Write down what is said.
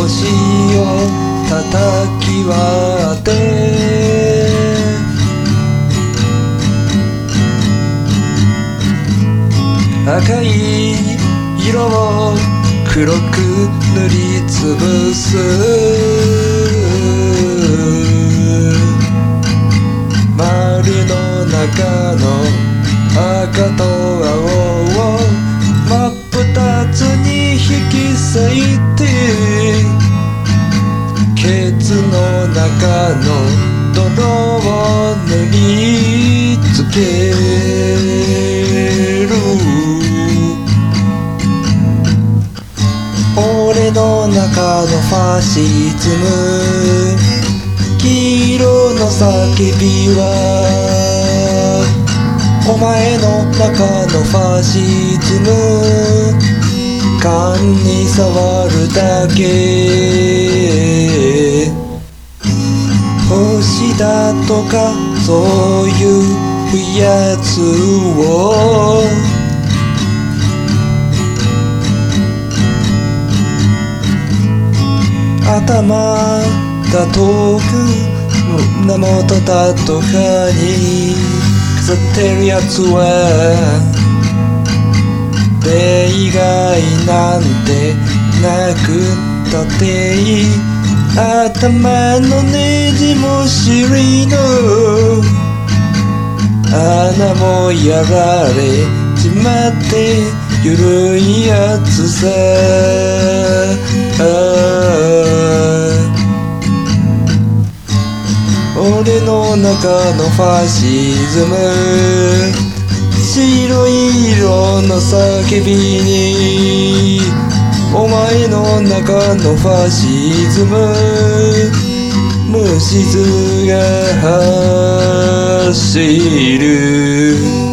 星を叩き割って赤い色を黒く塗りつぶす丸の中の赤と青を真っ二つに引き裂いてケツの中の泥を塗りつける俺の中のファシズム黄色の叫びはお前の中のファシズム勘に触るだけ星だとかそういうやつを頭だとか胸元だとかに飾ってるやつは例外なんてなくたっていい頭のねじも尻の穴もやられちまってゆるいやつさ俺の中のファシズム白い色の叫びにお前の中のファシズム虫図が走る